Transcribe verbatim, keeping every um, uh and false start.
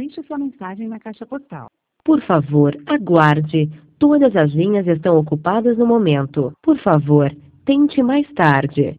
Deixe sua mensagem na caixa postal. Por favor, aguarde. Todas as linhas estão ocupadas no momento. Por favor, tente mais tarde.